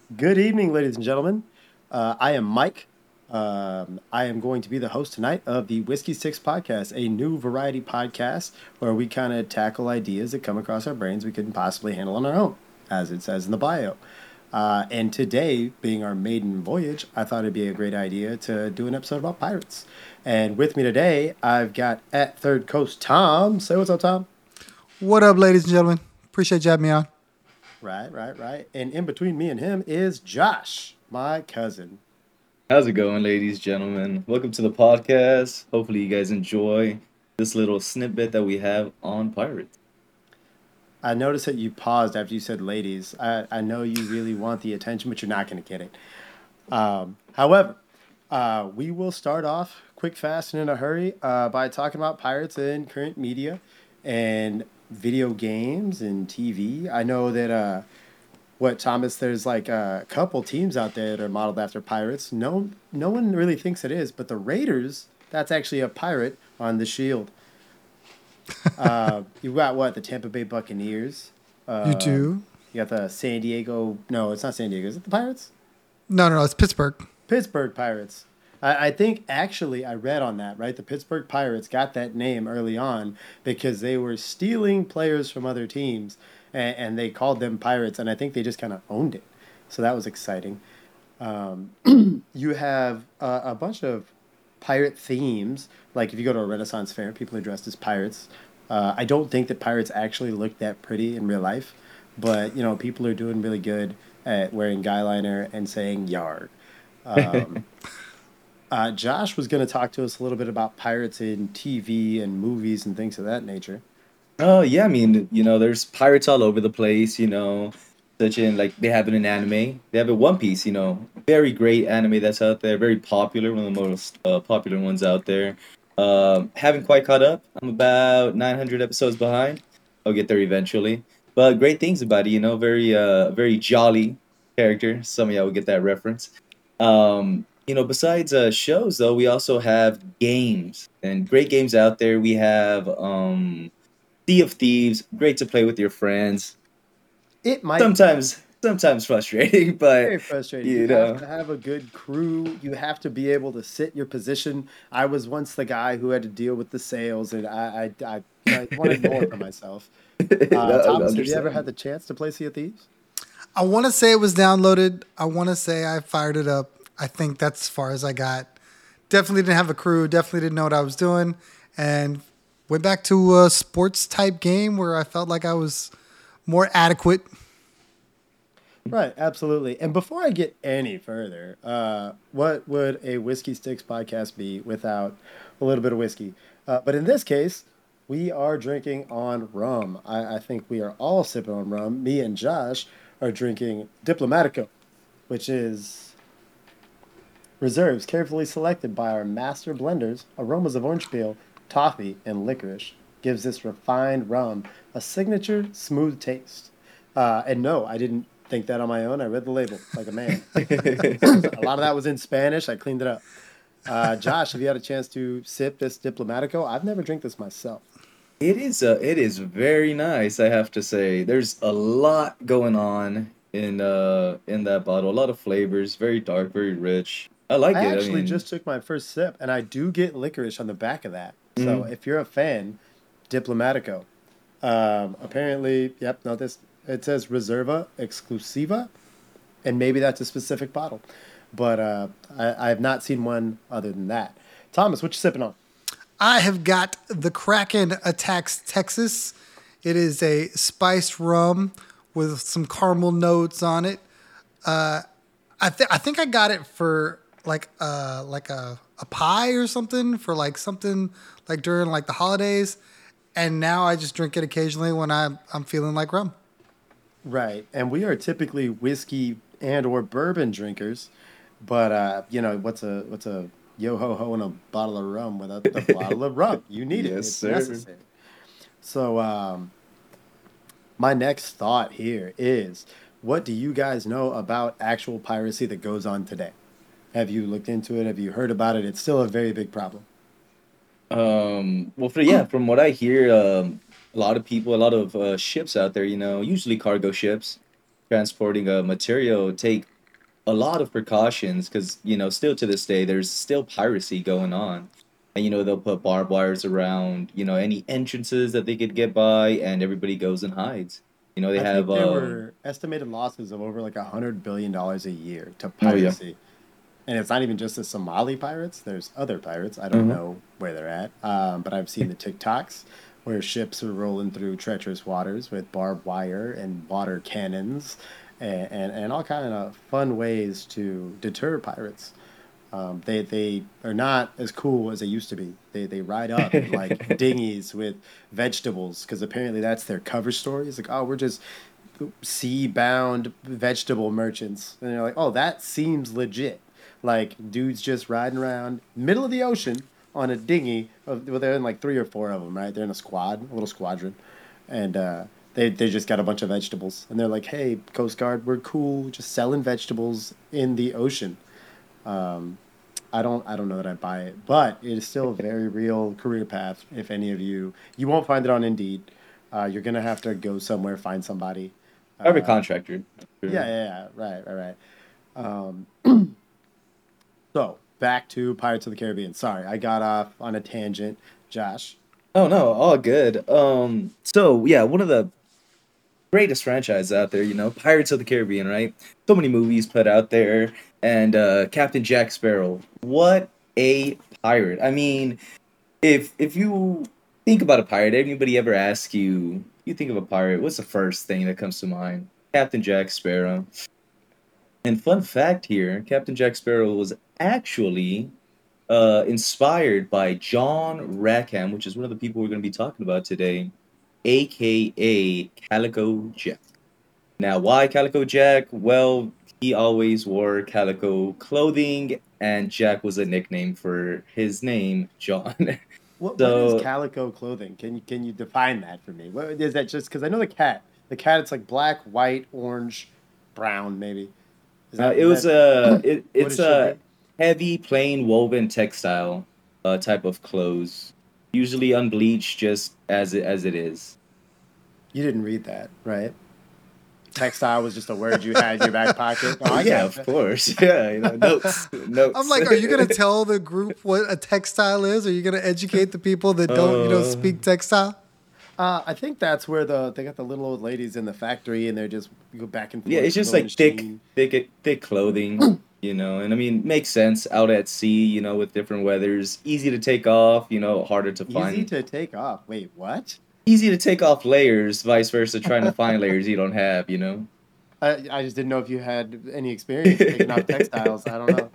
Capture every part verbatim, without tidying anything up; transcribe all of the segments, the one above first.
Good evening, ladies and gentlemen. Uh, I am Mike. Um, I am going to be the host tonight of the Whiskey Six podcast, a new variety podcast where we kind of tackle ideas that come across our brains we couldn't possibly handle on our own, as it says in the bio. Uh, and today, being our maiden voyage, I thought it'd be a great idea to do an episode about pirates. And with me today, I've got at Third Coast Tom. Say what's up, Tom. What up, ladies and gentlemen? Appreciate you having me on. Right, right, right. And in between me and him is Josh, my cousin. How's it going, ladies, gentlemen? Welcome to the podcast. Hopefully, you guys enjoy this little snippet that we have on pirates. I noticed that you paused after you said ladies. I, I know you really want the attention, but you're not going to get it. Um, however, uh, we will start off quick, fast, and in a hurry uh, by talking about pirates in current media and video games and T V. I know that, uh, what, Thomas, there's like a couple teams out there that are modeled after pirates. No, no one really thinks it is, but the Raiders, that's actually a pirate on the shield. Uh, you've got what? The Tampa Bay Buccaneers. You Um, too? you got the San Diego. No, it's not San Diego. Is it the Pirates? No, no, no. It's Pittsburgh. Pittsburgh Pirates. I, I think actually I read on that, right? The Pittsburgh Pirates got that name early on because they were stealing players from other teams and, and they called them Pirates. And I think they just kind of owned it. So that was exciting. Um, you have uh, a bunch of pirate themes. Like if you go to a Renaissance fair, people are dressed as pirates. Uh, I don't think that pirates actually look that pretty in real life, but you know people are doing really good at wearing guy liner and saying "yard." Um, uh, Josh was going to talk to us a little bit about pirates in T V and movies and things of that nature. Oh, yeah, I mean, you know, there's pirates all over the place, you know, such in like they have it in anime. They have it One Piece, you know, very great anime that's out there, very popular, one of the most uh, popular ones out there. Um, haven't quite caught up. I'm about nine hundred episodes behind. I'll get there eventually. But great things about it, you know, very uh very jolly character. Some of y'all will get that reference. Um, you know, besides uh shows though, we also have games and great games out there. We have um Sea of Thieves, great to play with your friends. It might be Sometimes, sometimes frustrating, but very frustrating. You you have know, to have a good crew. You have to be able to sit your position. I was once the guy who had to deal with the sales, and I I, I, I wanted more for myself. Uh, I Thomas, have you ever had understand. the chance to play Sea of Thieves? I want to say it was downloaded. I want to say I fired it up. I think that's as far as I got. Definitely didn't have a crew. Definitely didn't know what I was doing. And went back to a sports type game where I felt like I was more adequate. Right, absolutely. And before I get any further, uh, what would a Whiskey Sticks podcast be without a little bit of whiskey? Uh, but in this case, we are drinking on rum. I, I think we are all sipping on rum. Me and Josh are drinking Diplomatico, which is reserves carefully selected by our master blenders, aromas of orange peel, toffee, and licorice. Gives this refined rum a signature smooth taste. Uh, and no, I didn't think that on my own. I read the label like a man. A lot of that was in Spanish. I cleaned it up. Uh, Josh, have you had a chance to sip this Diplomatico? I've never drank this myself. It is uh, it is very nice, I have to say. There's a lot going on in uh in that bottle. A lot of flavors, very dark, very rich. I like I it. I actually mean, just took my first sip, and I do get licorice on the back of that. So mm, if you're a fan, Diplomatico. Um, apparently, yep, no, this it says Reserva Exclusiva, and maybe that's a specific bottle, but uh, I, I have not seen one other than that. Thomas, what you sipping on? I have got the Kraken Attacks Texas. It is a spiced rum with some caramel notes on it. I think I think I got it for like uh like a a pie or something for like something like during like the holidays, and now I just drink it occasionally when I'm I'm feeling like rum. Right, and we are typically whiskey and or bourbon drinkers, but uh, you know what's a what's a yo ho ho and a bottle of rum without the bottle of rum? You need it; yes, it's sir. necessary. So, um, my next thought here is, what do you guys know about actual piracy that goes on today? Have you looked into it? Have you heard about it? It's still a very big problem. Um, well, for yeah, from what I hear, um, a lot of people, a lot of uh, ships out there, you know, usually cargo ships transporting uh, material take a lot of precautions because you know still to this day there's still piracy going on, and you know they'll put barbed wires around you know any entrances that they could get by, and everybody goes and hides. You know they I have think there um were estimated losses of over like a hundred billion dollars a year to oh yeah. piracy. And it's not even just the Somali pirates. There's other pirates. I don't Uh-huh. know where they're at. Um, but I've seen the TikToks where ships are rolling through treacherous waters with barbed wire and water cannons and, and, and all kind of fun ways to deter pirates. Um, they they are not as cool as they used to be. They they ride up in like dinghies with vegetables because apparently that's their cover story. It's like, oh, we're just sea bound vegetable merchants, and they're like, oh, that seems legit. Like dudes just riding around middle of the ocean on a dinghy. Of, well, they're in like three or four of them, right? They're in a squad, a little squadron, and uh, they they just got a bunch of vegetables, and they're like, hey, Coast Guard, we're cool, just selling vegetables in the ocean. Um, I don't I don't know that I buy it, but it is still a very real career path. If any of you you won't find it on Indeed, uh, you're gonna have to go somewhere find somebody. Every Uh, contractor. yeah, Sure. yeah, yeah, right, right, right. Um, so back to Pirates of the Caribbean. Sorry, I got off on a tangent, Josh. Oh no, all good. Um, so yeah, one of the greatest franchises out there, you know, Pirates of the Caribbean, right? So many movies put out there, and uh, Captain Jack Sparrow. What a pirate! I mean, if if you think about a pirate, anybody ever ask you, you think of a pirate, what's the first thing that comes to mind? Captain Jack Sparrow. And fun fact here, Captain Jack Sparrow was actually uh, inspired by John Rackham, which is one of the people we're going to be talking about today, aka Calico Jack. Now, why Calico Jack? Well, he always wore calico clothing, and Jack was a nickname for his name, John. What what is So, calico clothing? Can you can you define that for me? What is that? Just because I know the cat. The cat, it's like black, white, orange, brown, maybe. Is uh, that it is was that a it, what it it's should a be? heavy, plain woven textile uh, type of clothes, usually unbleached, just as it as it is. You didn't read that, right? Textile was just a word you had in your back pocket. Oh, I Yeah, of gotcha. course. Yeah, you know, notes, I'm notes. like, are you gonna tell the group what a textile is? Are you gonna educate the people that don't, you know, uh, speak textile? Uh, I think that's where the they got the little old ladies in the factory, and they're just go back and yeah, forth it's with a just little like thick, machine. thick, thick clothing, you know. And I mean, makes sense out at sea, you know, with different weathers. Easy to take off, you know, harder to Easy find. to take off. Wait, what? Easy to take off layers, vice versa, trying to find layers you don't have, you know. I I just didn't know if you had any experience taking off textiles. I don't know.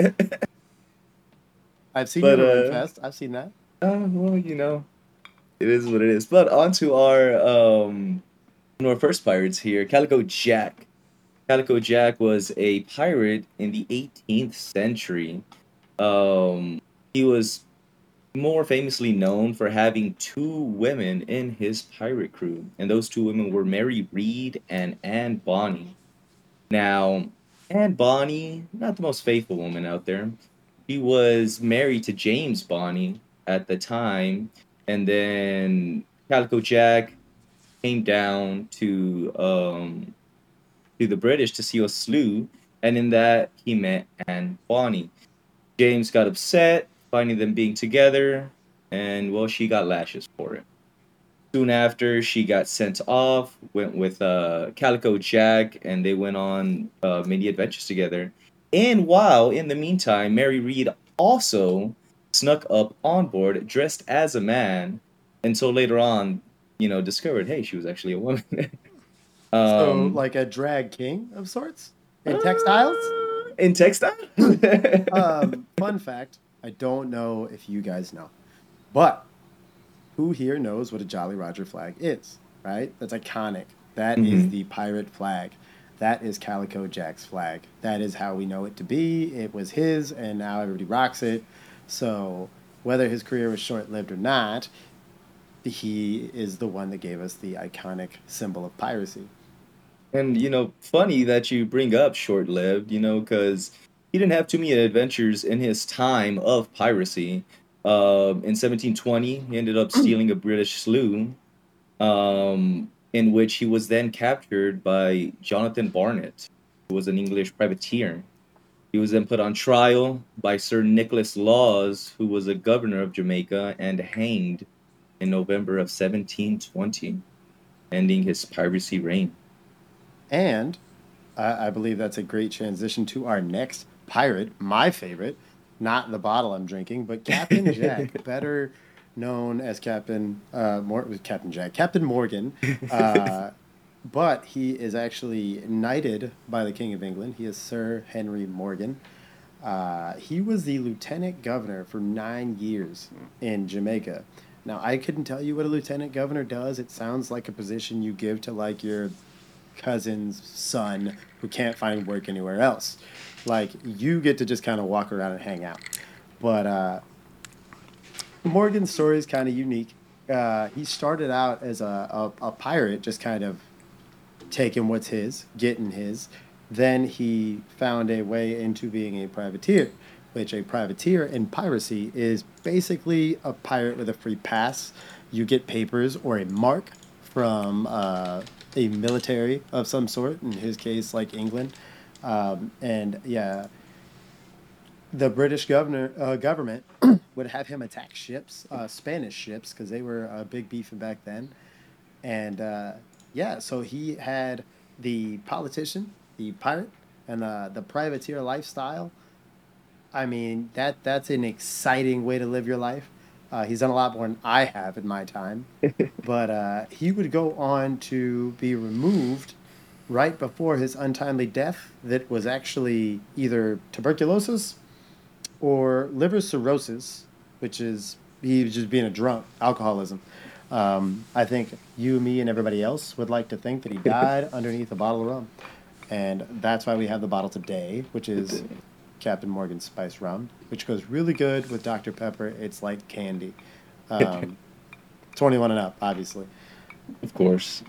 I've seen you But at a rim uh, fest. I've seen that. uh, well, you know, it is what it is. But on to our um, our first pirates here, Calico Jack. Calico Jack was a pirate in the eighteenth century. Um, he was more famously known for having two women in his pirate crew, and those two women were Mary Read and Anne Bonny. Now, Anne Bonny, not the most faithful woman out there. She was married to James Bonny at the time, and then Calico Jack came down to um, to the British to seal a slough, and in that he met Anne Bonny. James got upset finding them being together, and well, she got lashes for it. Soon after, she got sent off, went with uh, Calico Jack, and they went on uh, many adventures together. And while in the meantime, Mary Read also snuck up on board dressed as a man until later on, you know, discovered, hey, she was actually a woman. So, um, like a drag king of sorts in textiles. uh, in textile? Um, fun fact: I don't know if you guys know, but who here knows what a Jolly Roger flag is? Right? That's iconic. That is hmm the pirate flag. That is Calico Jack's flag. That is how we know it to be. It was his, and now everybody rocks it. So, whether his career was short lived or not, he is the one that gave us the iconic symbol of piracy. And you know, funny that you bring up short-lived, you know, because he didn't have too many adventures in his time of piracy. Um, in seventeen twenty, he ended up stealing a British sloop, um, in which he was then captured by Jonathan Barnett, who was an English privateer. He was then put on trial by Sir Nicholas Laws, who was a governor of Jamaica, and hanged in November of seventeen twenty, ending his piracy reign. And I, I believe that's a great transition to our next pirate, my favorite, not the bottle I'm drinking, but Captain Jack, better known as Captain uh, Mor- Captain Jack, Captain Morgan. Uh, but he is actually knighted by the King of England. He is Sir Henry Morgan. Uh, he was the lieutenant governor for nine years in Jamaica. Now, I couldn't tell you what a lieutenant governor does. It sounds like a position you give to like your cousin's son who can't find work anywhere else. Like you get to just kind of walk around and hang out. But uh, Morgan's story is kind of unique. Uh, he started out as a, a, a pirate, just kind of taking what's his, getting his. Then he found a way into being a privateer, which a privateer in piracy is basically a pirate with a free pass. You get papers or a mark from uh, a military of some sort, in his case, like England. Um, and yeah, the British governor uh, government would have him attack ships, uh, Spanish ships, because they were uh, big beefing back then. And uh, yeah, so he had the politician, the pirate, and the the privateer lifestyle. I mean, that that's an exciting way to live your life. Uh, he's done a lot more than I have in my time, but uh, he would go on to be removed right before his untimely death. That was actually either tuberculosis or liver cirrhosis, which is he was just being a drunk, alcoholism. Um, I think you, me, and everybody else would like to think that he died underneath a bottle of rum. And that's why we have the bottle today, which is Captain Morgan Spice Rum, which goes really good with Doctor Pepper. It's like candy. Um, twenty-one and up, obviously. Of course.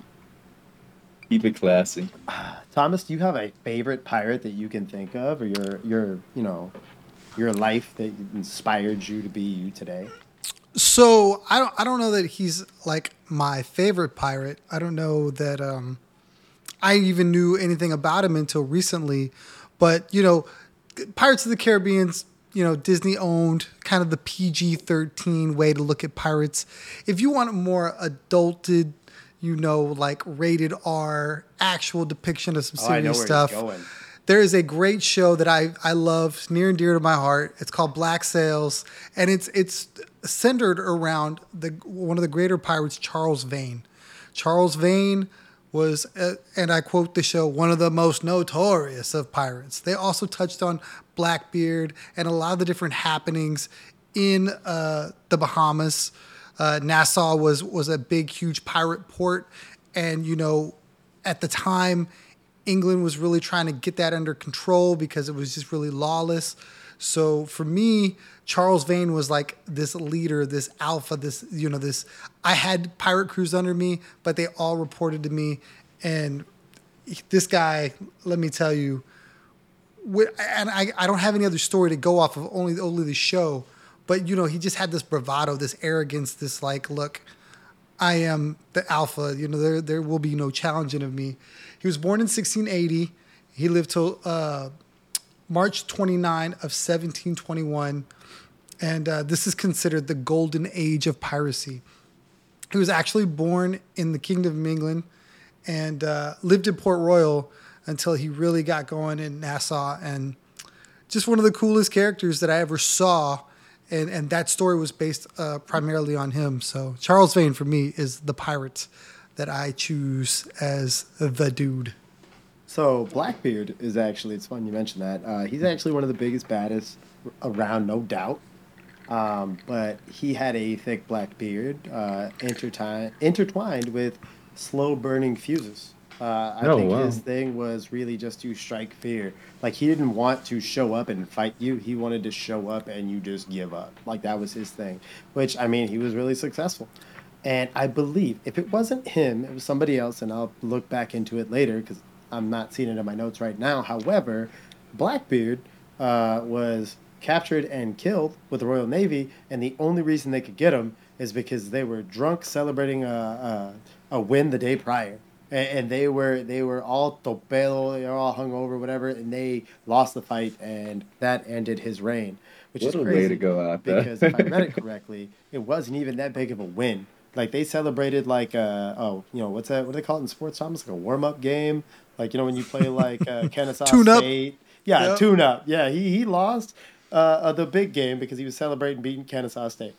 Keep it classy. Thomas, do you have a favorite pirate that you can think of, or your your you know your life that inspired you to be you today? So I don't I don't know that he's like my favorite pirate. I don't know that um, I even knew anything about him until recently. But you know, Pirates of the Caribbean's you know Disney owned, kind of the P G thirteen way to look at pirates. If you want a more adulted, you know, like rated R actual depiction of some Oh, I know serious where stuff. he's going. There is a great show that I, I love, near and dear to my heart. It's called Black Sails, and it's it's centered around the one of the greater pirates, Charles Vane. Charles Vane was, uh, and I quote the show, one of the most notorious of pirates. They also touched on Blackbeard and a lot of the different happenings in uh, the Bahamas. Uh, Nassau was was a big, huge pirate port, and you know, at the time, England was really trying to get that under control because it was just really lawless. So for me, Charles Vane was like this leader, this alpha, this, you know, this, I had pirate crews under me, but they all reported to me. And this guy, let me tell you, and I, I don't have any other story to go off of, only, only the show, but you know, he just had this bravado, this arrogance, this like, look, I am the alpha. You know, there there will be no challenging of me. He was born in sixteen eighty. He lived till uh, March twenty-ninth of seventeen twenty-one. And uh, this is considered the golden age of piracy. He was actually born in the Kingdom of England and uh, lived in Port Royal until he really got going in Nassau. And just one of the coolest characters that I ever saw. And and that story was based uh, primarily on him. So Charles Vane for me is the pirate that I choose as the dude. So Blackbeard is actually, it's fun you mentioned that. Uh, he's actually one of the biggest, baddest around, no doubt. Um, but he had a thick black beard, uh, intertwined, intertwined with slow burning fuses. Uh, I Oh, think wow. his thing was really just to strike fear. Like he didn't want to show up and fight you. He wanted to show up and you just give up. Like that was his thing. Which I mean, he was really successful. And I believe if it wasn't him, it was somebody else. And I'll look back into it later because I'm not seeing it in my notes right now. However, Blackbeard uh, was captured and killed with the Royal Navy, and the only reason they could get him is because they were drunk celebrating a, a, a win the day prior. and, and they were they were all topelo, they were all hungover, whatever, and they lost the fight, and that ended his reign, which is What a way to crazy go out because if I read it there. correctly, it wasn't even that big of a win. Like they celebrated like uh oh you know what's that what do they call it in sports? Almost like a warm up game, like you know when you play like uh, Kennesaw Tune up. State. Yeah, Yep. tune up. Yeah, he he lost uh, uh, the big game because he was celebrating beating Kennesaw State.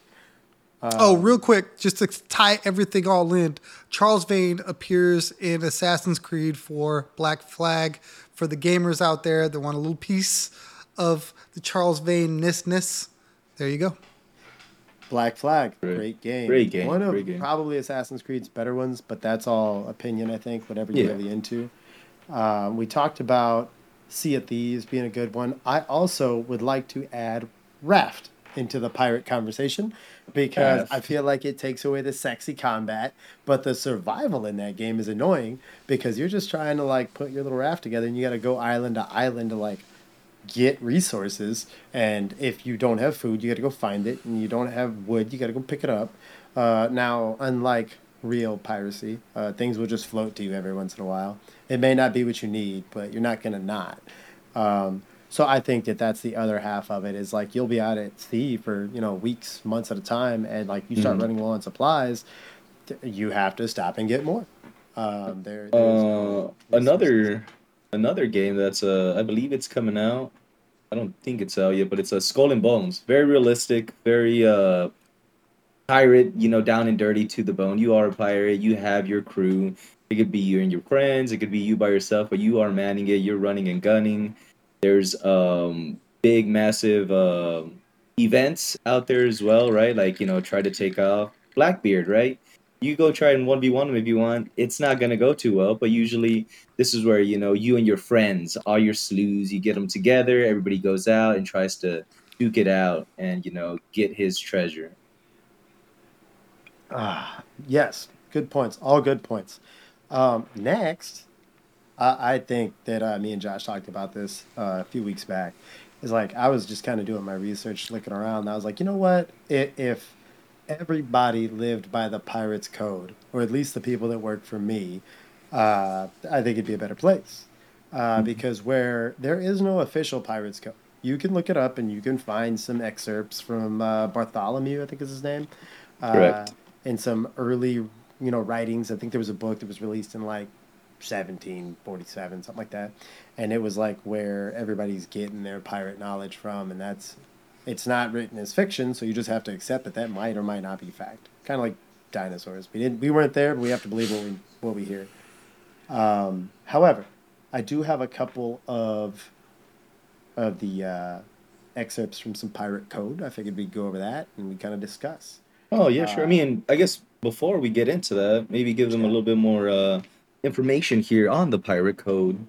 Oh, real quick, just to tie everything all in, Charles Vane appears in Assassin's Creed for Black Flag. For the gamers out there that want a little piece of the Charles Vane ness, there you go. Black Flag, Great. great game. Great game. One of Great game. probably Assassin's Creed's better ones, but that's all opinion, I think, whatever you're Yeah. really into. Um, we talked about Sea of Thieves being a good one. I also would like to add Raft into the pirate conversation because I Raft. feel like it takes away the sexy combat, but the survival in that game is annoying because you're just trying to like put your little raft together and you got to go island to island to like get resources, and if you don't have food you got to go find it, and you don't have wood you got to go pick it up. Uh, now unlike real piracy, uh, things will just float to you every once in a while. It may not be what you need, but you're not going to not. um, so I think that that's the other half of it is like you'll be out at sea for you know weeks, months at a time, and like you start Mhm. running low on supplies, t- you have to stop and get more. Um, there there is Uh, no resources. another another game that's uh I believe it's coming out. I don't think it's out yet, but it's a Skull and Bones. Very realistic, very uh pirate, you know, down and dirty to the bone. You are a pirate, you have your crew. It could be you and your friends, it could be you by yourself, but you are manning it, you're running and gunning. There's um big massive um events out there as well, right? Like, you know, try to take off Blackbeard, right? You go try and one v one him if you want. It's not gonna go too well, but usually this is where, you know, you and your friends, all your slews, you get them together, everybody goes out and tries to duke it out and, you know, get his treasure. Ah, yes, good points. All good points. Um, next, I, I think that uh, me and Josh talked about this uh, a few weeks back. Is like I was just kind of doing my research, looking around. And I was like, you know what? If, if everybody lived by the Pirates Code, or at least the people that work for me, uh, I think it'd be a better place. Uh, Mhm. because where there is no official Pirates Code, you can look it up and you can find some excerpts from uh, Bartholomew, I think is his name, uh, Correct. in some early, you know, writings. I think there was a book that was released in like seventeen forty-seven, something like that, and it was like where everybody's getting their pirate knowledge from, and that's it's not written as fiction, so you just have to accept that that might or might not be fact. Kind of like dinosaurs. We didn't, we weren't there, but we have to believe what we what we hear. Um, however, I do have a couple of of the uh, excerpts from some pirate code. I figured we'd go over that and we kind of discuss. Oh, yeah, sure. I Uh, mean, I guess before we get into that, maybe give what them you a got? little bit more uh, information here on the pirate code.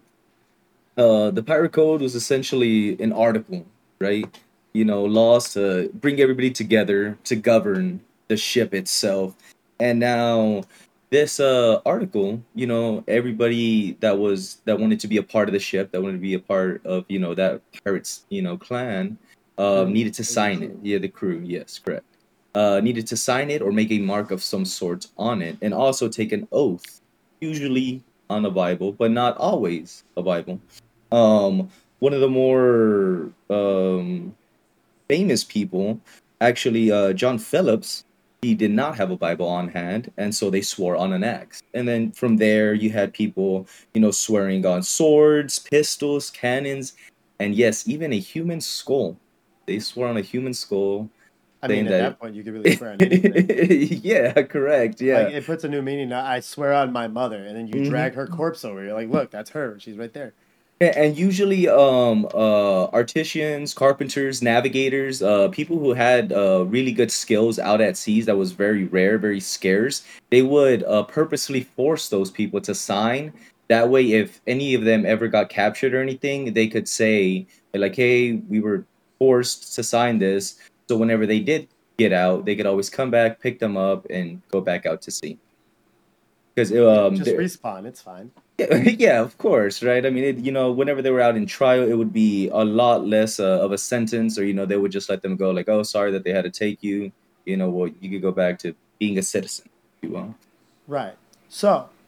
Uh, the pirate code was essentially an article, right? You know, laws to bring everybody together to govern the ship itself. And now this uh article, you know, everybody that was that wanted to be a part of the ship, that wanted to be a part of, you know, that pirates, you know, clan, uh, Crew. needed to It was a sign it. crew. Yeah, the crew, yes, correct. Uh, needed to sign it or make a mark of some sort on it, and also take an oath, usually on a Bible, but not always a Bible. um, One of the more um, famous people, actually, uh, John Phillips, he did not have a Bible on hand, and so they swore on an axe. And then from there, you had people, you know, swearing on swords, pistols, cannons, and yes, even a human skull. They swore on a human skull, I mean, saying at that. that point, you could really swear on anything. Yeah, correct. Like Yeah. it puts a new meaning. Now, I swear on my mother, and then you drag her Hmm. corpse over. You're like, look, that's her. She's right there. A- And usually, um, uh, artisans, carpenters, navigators, uh, people who had uh, really good skills out at seas that was very rare, very scarce, they would uh, purposely force those people to sign. That way, if any of them ever got captured or anything, they could say, like, hey, we were forced to sign this. So whenever they did get out, they could always come back, pick them up, and go back out to sea. Because Yeah, um, just the- respawn. It's fine. yeah, yeah, of course, right? I mean, it, you know, whenever they were out in trial, it would be a lot less uh, of a sentence, or you know, they would just let them go, like, "Oh, sorry that they had to take you." You know, well, you could go back to being a citizen, if you will. Right. So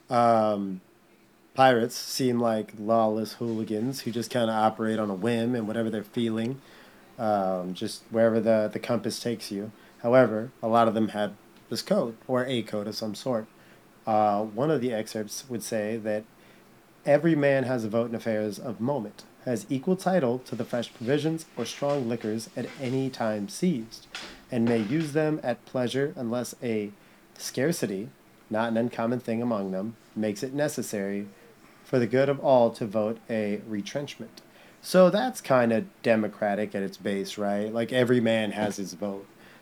Um, Pirates seem like lawless hooligans who just kind of operate on a whim and whatever they're feeling, um, just wherever the, the compass takes you. However, a lot of them had this code or a code of some sort. Uh, one of the excerpts would say that every man has a vote in affairs of moment, has equal title to the fresh provisions or strong liquors at any time seized, and may use them at pleasure unless a scarcity, not an uncommon thing among them, makes it necessary for the good of all to vote a retrenchment. So that's kind of democratic at its base, right? Like every man has his vote.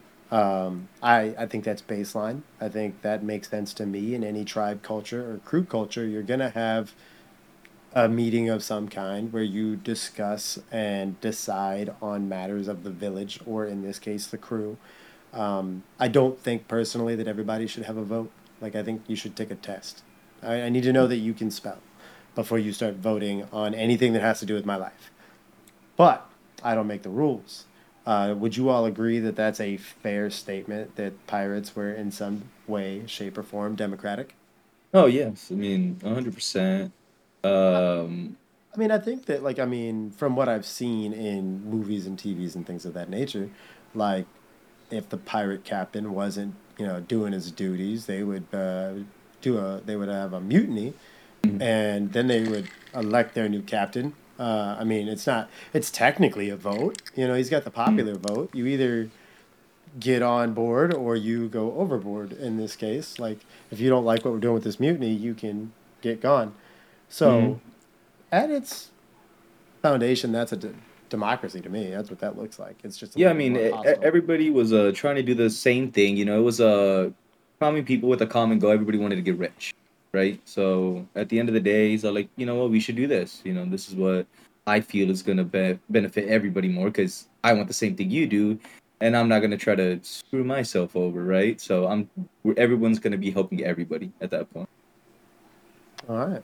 Um, I, I think that's baseline. I think that makes sense to me. In any tribe culture or crew culture, you're going to have a meeting of some kind where you discuss and decide on matters of the village, or in this case, the crew. Um, I don't think personally that everybody should have a vote. Like, I think you should take a test. I, I need to know that you can spell before you start voting on anything that has to do with my life. But I don't make the rules. Uh, would you all agree that that's a fair statement that pirates were in some way, shape, or form democratic? Oh yes, I mean one hundred percent. Um, I mean, I think that, like, I mean, from what I've seen in movies and T Vs and things of that nature, like, if the pirate captain wasn't, you know, doing his duties, they would uh, do a, they would have a mutiny, and then they would elect their new captain. Uh, I mean, it's not, it's technically a vote. You know, he's got the popular vote. You either get on board or you go overboard in this case. Like, if you don't like what we're doing with this mutiny, you can get gone. mhm. So, at its foundation, that's a de- democracy to me. That's what that looks like. It's just a Yeah, I little bit mean, more e- e- hostile. everybody was uh, trying to do the same thing. You know, it was uh, common people with a common goal. Everybody wanted to get rich, right? So at the end of the day, he's all like, you know what, we should do this. You know, this is what I feel is gonna be- benefit everybody more because I want the same thing you do, and I'm not gonna try to screw myself over, right? So I'm everyone's gonna be helping everybody at that point. All right.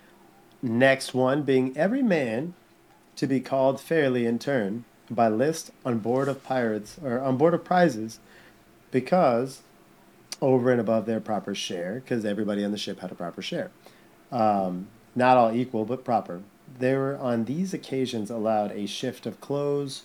Next one being every man to be called fairly in turn by list on board of pirates or on board of prizes because over and above their proper share, because everybody on the ship had a proper share. Um, not all equal, but proper. They were on these occasions allowed a shift of clothes,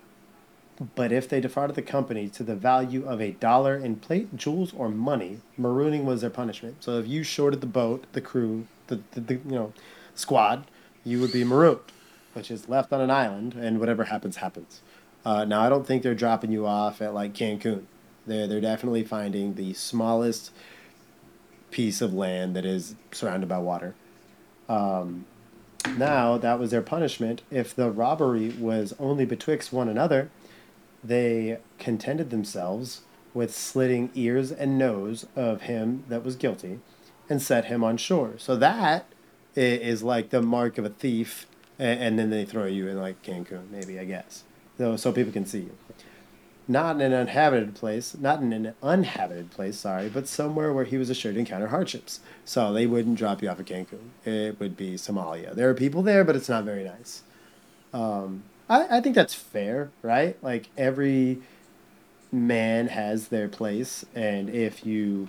but if they defrauded the company to the value of a dollar in plate, jewels, or money, marooning was their punishment. So if you shorted the boat, the crew, the, the, the you know squad, you would be marooned, which is left on an island, and whatever happens, happens. Uh, now I don't think they're dropping you off at like Cancun. They're they're definitely finding the smallest piece of land that is surrounded by water. Um, Now that was their punishment. If the robbery was only betwixt one another, they contented themselves with slitting ears and nose of him that was guilty and set him on shore. So that is like the mark of a thief, and then they throw you in like Cancun, maybe, I guess. So, so people can see you. Not in an uninhabited place, not in an uninhabited place, sorry, but somewhere where he was assured to encounter hardships. So they wouldn't drop you off at Cancun. It would be Somalia. There are people there, but it's not very nice. Um, I, I think that's fair, right? Like every man has their place, and if you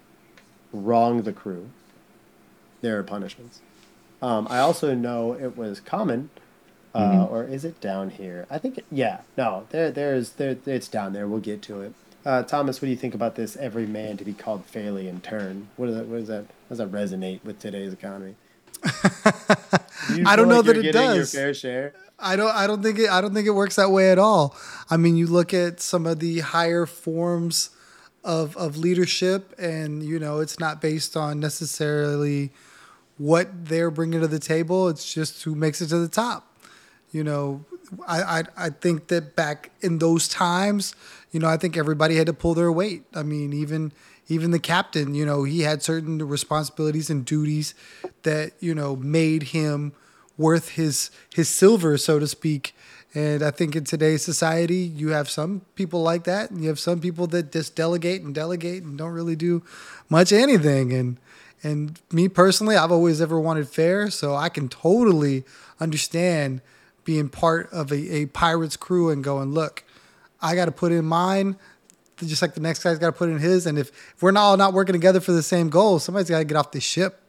wrong the crew, there are punishments. Um, I also know it was common, uh, Mhm. or is it down here? I think, yeah, no, there, there's, there, it's down there. We'll get to it. Uh, Thomas, what do you think about this? Every man to be called fairly in turn. What, is that, what does that? How does that resonate with today's economy? Do you I feel don't know like that you're it getting your does. fair share? I don't I don't think it I don't think it works that way at all. I mean, you look at some of the higher forms of of leadership, and you know, it's not based on necessarily what they're bringing to the table. It's just who makes it to the top. You know, I, I I think that back in those times, you know, I think everybody had to pull their weight. I mean, even even the captain, you know, he had certain responsibilities and duties that you know made him worth his his silver, so to speak. And I think in today's society, you have some people like that, and you have some people that just delegate and delegate and don't really do much anything. And and me personally, I've always ever wanted fair, so I can totally understand being part of a, a pirate's crew and going, look, I got to put in mine, just like the next guy's got to put in his. And if, if we're not all not working together for the same goal, somebody's got to get off this ship.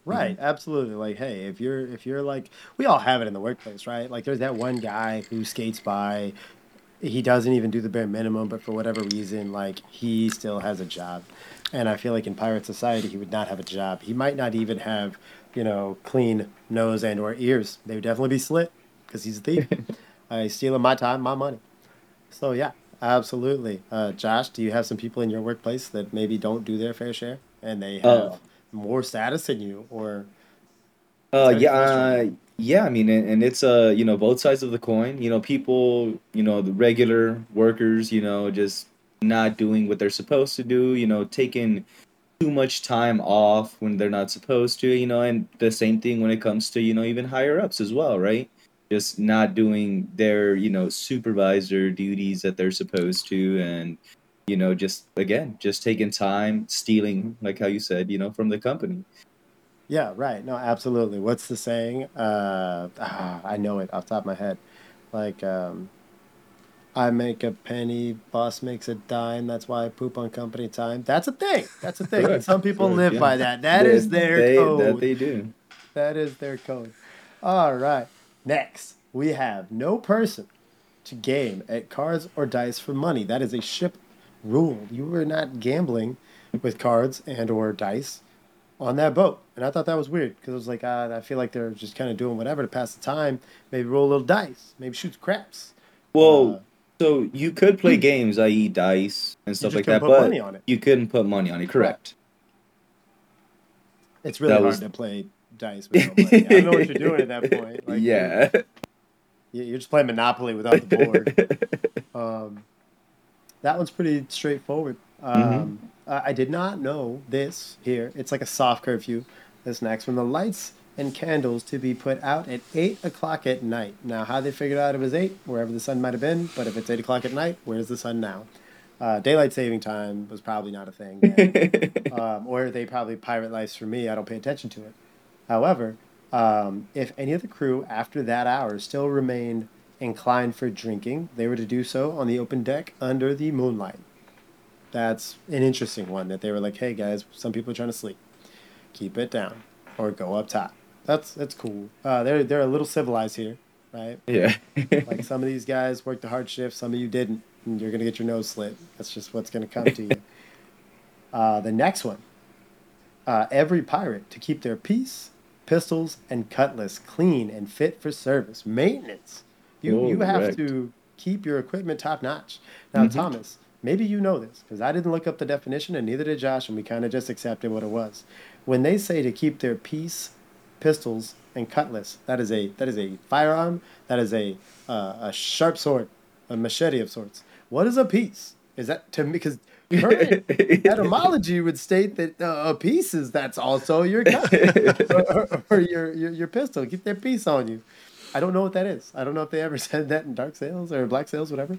Right, absolutely. Like, hey, if you're if you're like we all have it in the workplace, right? Like there's that one guy who skates by, he doesn't even do the bare minimum, but for whatever reason, like he still has a job. And I feel like in pirate society he would not have a job. He might not even have, you know, clean nose and or ears. They would definitely be slit because he's a thief. Uh, he's stealing my time, my money. So yeah, absolutely. Uh, Josh, do you have some people in your workplace that maybe don't do their fair share and they Uh, have more status than you, or it's uh, got to be yeah, frustrating? uh, yeah. I mean, and, and it's uh, you know, both sides of the coin. You know, people, you know, the regular workers, you know, just not doing what they're supposed to do. You know, taking too much time off when they're not supposed to, you know, and the same thing when it comes to, you know, even higher ups as well, right? Just not doing their, you know, supervisor duties that they're supposed to, and, you know, just again, just taking time, stealing, like how you said, you know, from the company. Yeah, right. No, absolutely. What's the saying? Uh, ah, I know it off the top of my head. Like, um, I make a penny, boss makes a dime. That's why I poop on company time. That's a thing. That's a thing. And Correct, some people correct, live yeah. by that. That is That their they that code. they do. That is their code. All right. Next, we have no person to game at cards or dice for money. That is a ship rule. You are not gambling with cards and or dice on that boat. And I thought that was weird because it was like, uh, I feel like they're just kind of doing whatever to pass the time. Maybe roll a little dice. Maybe shoot craps. Well, Uh, so you could play games, that is dice and you stuff just like couldn't that, put but money on it. you couldn't put money on it, Right. correct? It's really That hard was to play dice with no money. I don't know what you're doing at that point. Like you're yeah. you're just playing Monopoly without the board. Um, that one's pretty straightforward. hmm Um, I, I did not know this here. It's like a soft curfew. This next one, the lights and candles to be put out at eight o'clock at night. Now, how they figured out it was eight, wherever the sun might have been, but if it's eight o'clock at night, where's the sun now? Uh, daylight saving time was probably not a thing then, um, or they probably pirate lights for me. I don't pay attention to it. However, um, if any of the crew after that hour still remained inclined for drinking, they were to do so on the open deck under the moonlight. That's an interesting one that they were like, hey guys, some people are trying to sleep. Keep it down or go up top. That's that's cool. Uh, they're they're a little civilized here, right? Yeah. Like some of these guys worked a hard shift, some of you didn't, and you're gonna get your nose slit. That's just what's gonna come to you. Uh, the next one, uh, every pirate to keep their piece, pistols, and cutlass clean and fit for service. Maintenance. You you have Correct. to keep your equipment top notch. Now, hmm Thomas, maybe you know this because I didn't look up the definition and neither did Josh, and we kind of just accepted what it was. When they say to keep their piece, pistols, and cutlass, that is a that is a firearm. That is a uh, a sharp sword, a machete of sorts. What is a piece? Is that to me? Because current etymology would state that uh, a piece is that's also your cutlass or, or, or your, your your pistol. Keep that piece on you. I don't know what that is. I don't know if they ever said that in Dark Sales or Black Sales, whatever.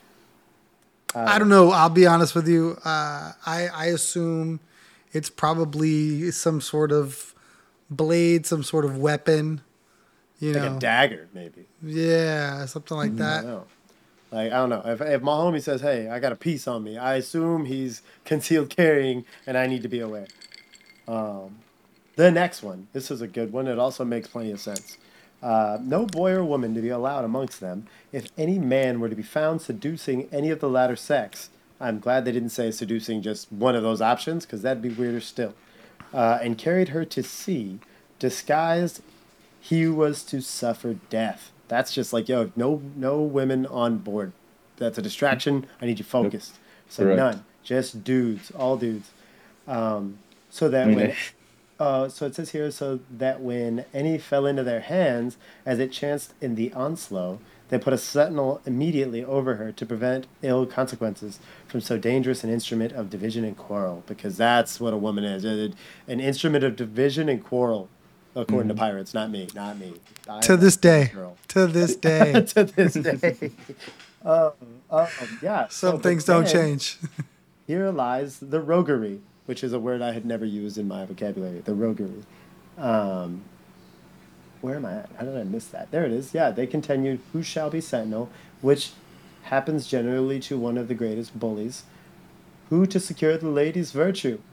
I Uh, don't know. I'll be honest with you. Uh, I I assume it's probably some sort of blade, some sort of weapon. You like a know, dagger, maybe. yeah, something like I don't that. know. Like I don't know. If if my homie says, "Hey, I got a piece on me," I assume he's concealed carrying, and I need to be aware. Um, the next one. This is a good one. It also makes plenty of sense. Uh, no boy or woman to be allowed amongst them. If any man were to be found seducing any of the latter sex, I'm glad they didn't say seducing just one of those options, because that'd be weirder still. Uh, and carried her to sea, disguised, he was to suffer death. That's just like, yo, no, no women on board. That's a distraction. I need you Yep. focused. So Correct. none, just dudes, all dudes. Um, so I that mean, when uh, so it says here, so that when any fell into their hands, as it chanced in the onslaught, they put a sentinel immediately over her to prevent ill consequences from so dangerous an instrument of division and quarrel, because that's what a woman is, uh, an instrument of division and quarrel, according to mhm. pirates. Not me, not me. I To am a this good day, girl. to this day, To this day. Um, um, yeah. So, some things but don't then change. here lies the roguery, which is a word I had never used in my vocabulary. The roguery. Um, where am I at? How did I miss that? There it is. Yeah, they continued, who shall be sentinel, which happens generally to one of the greatest bullies, who to secure the lady's virtue.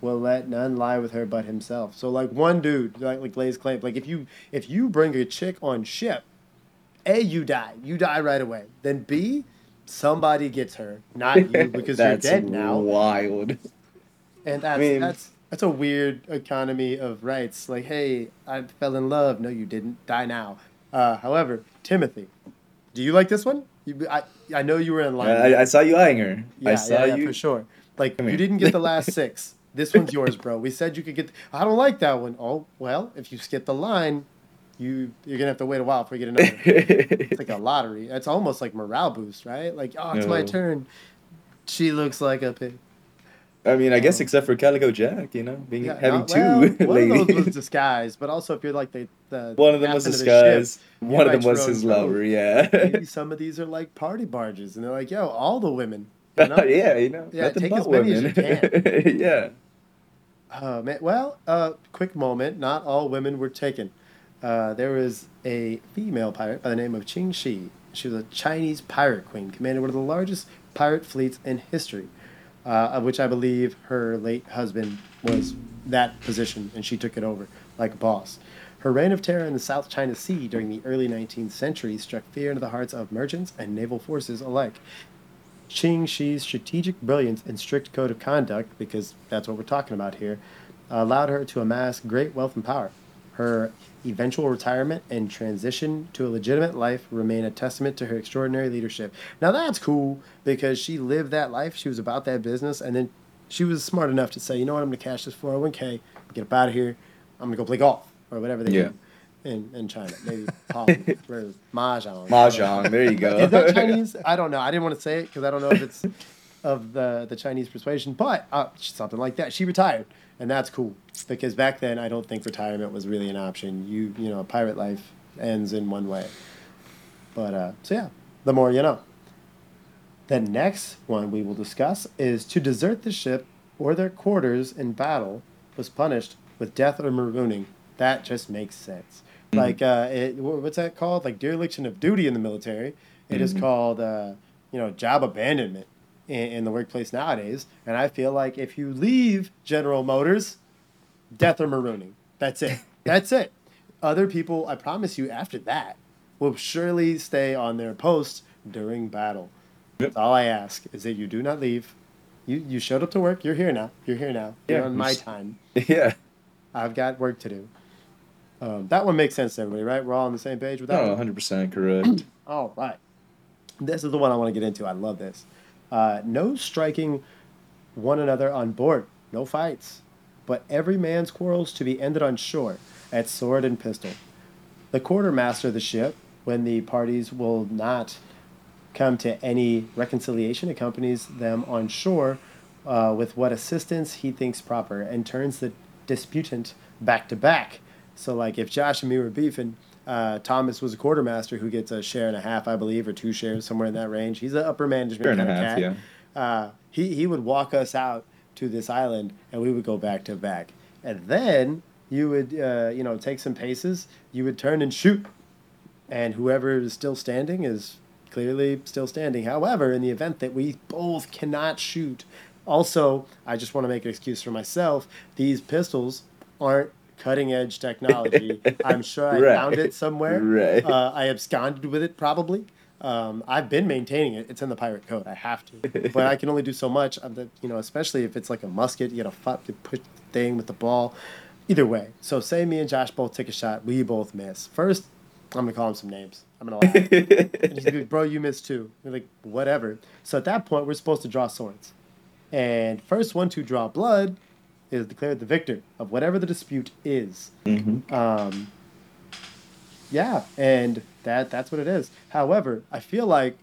will let none lie with her but himself. So like one dude like like lays claim. Like if you if you bring a chick on ship, A, you die. You die right away. Then B, somebody gets her, not you because you're That's dead now. wild. And I that's mean, that's that's a weird economy of rights. Like, hey, I fell in love. No, you didn't. Die now. Uh, however, Timothy, do you like this one? You, I I know you were in line. I, I saw you eyeing her. I Yeah, saw yeah, yeah, you. for sure. Like Come you here. didn't get the last six. This one's yours, bro. We said you could get. I don't like that one. Oh well, if you skip the line, you you're gonna have to wait a while before you get another. It's like a lottery. It's almost like morale boost, right? Like, oh, it's my No. turn. She looks like a pig. I mean, I guess Um, except for Calico Jack, you know, being yeah, having no, well, two one of those was ladies. disguised, but also if you're like the the One of them was captain of the ship, disguised. you One of them write your was own his code. lover. Yeah. Maybe some of these are like party barges, and they're like, yo, all the women, you know, Yeah, you know, yeah, nothing take as but many as you women. can. Yeah. Oh man, well, uh, quick moment. Not all women were taken. Uh, there was a female pirate by the name of Qing Shi. She was a Chinese pirate queen, commanded one of the largest pirate fleets in history, uh, of which I believe her late husband was that position, and she took it over like a boss. Her reign of terror in the South China Sea during the early nineteenth century struck fear into the hearts of merchants and naval forces alike. Qing Shi's strategic brilliance and strict code of conduct, because that's what we're talking about here, allowed her to amass great wealth and power. Her eventual retirement and transition to a legitimate life remain a testament to her extraordinary leadership. Now that's cool because she lived that life. She was about that business, and then she was smart enough to say, you know what, I'm going to cash this four oh one k, get up out of here. I'm going to go play golf or whatever they Yeah. do in, in China. Maybe pong or mahjong. Mahjong. There you go. Is that Chinese? I don't know. I didn't want to say it because I don't know if it's of the, the Chinese persuasion, but uh, something like that. She retired, and that's cool because back then I don't think retirement was really an option. You you know, pirate life ends in one way. But uh, so yeah, the more you know. The next one we will discuss is to desert the ship or their quarters in battle was punished with death or marooning. That just makes sense. Mhm. Like uh, it, wh- what's that called? Like dereliction of duty in the military. It is Mhm. called uh, you know, job abandonment in, in the workplace nowadays. And I feel like if you leave General Motors, death or marooning. That's it. That's it. Other people, I promise you, after that, will surely stay on their posts during battle. Yep. That's all I ask is that you do not leave. You you showed up to work. You're here now. You're here now. You're Yeah. on my time. Yeah. I've got work to do. Um, that one makes sense to everybody, right? We're all on the same page with that No, one? one hundred percent correct. All right. This is the one I want to get into. I love this. Uh, no striking one another on board. No fights. But every man's quarrels to be ended on shore at sword and pistol. The quartermaster of the ship, when the parties will not come to any reconciliation, accompanies them on shore uh, with what assistance he thinks proper and turns the disputant back to back. So, like, if Josh and me were beefing, uh, Thomas was a quartermaster who gets a share and a half, I believe, or two shares, somewhere in that range. He's an upper management Fair and kind a of half, cat. yeah. Uh, he, he would walk us out to this island, and we would go back to back. And then you would, uh, you know, take some paces, you would turn and shoot. And whoever is still standing is clearly still standing. However, in the event that we both cannot shoot, also, I just want to make an excuse for myself. These pistols aren't cutting edge technology. I'm sure I Right. found it somewhere. Right. Uh, I absconded with it probably. Um, I've been maintaining it. It's in the pirate code. I have to, but I can only do so much. Of the, you know, especially if it's like a musket, you gotta fuck to push the thing with the ball. Either way, so say me and Josh both take a shot. We both miss. First, I'm gonna call him some names. I'm gonna laugh. And he's like, bro, you missed too. We're like, whatever. So at that point, we're supposed to draw swords. And first one to draw blood is declared the victor of whatever the dispute is. Mhm. Um, yeah, and that that's what it is. However, I feel like